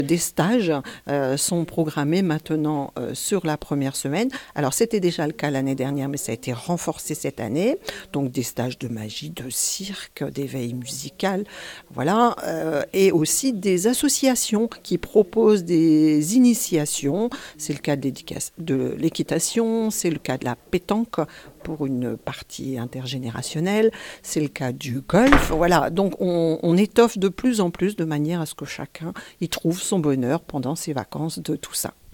Des stages sont programmés maintenant sur la première semaine. Alors c'était déjà le cas l'année dernière, mais ça a été renforcé cette année. Donc des stages de magie, de cirque, d'éveil musical, voilà. Et aussi des associations qui proposent des initiations. C'est le cas de l'équitation, c'est le cas de la pétanque pour une partie intergénérationnelle, c'est le cas du golf. Voilà, donc on étoffe de plus en plus de manière à ce que chacun y trouve son bonheur pendant ses vacances de tout ça.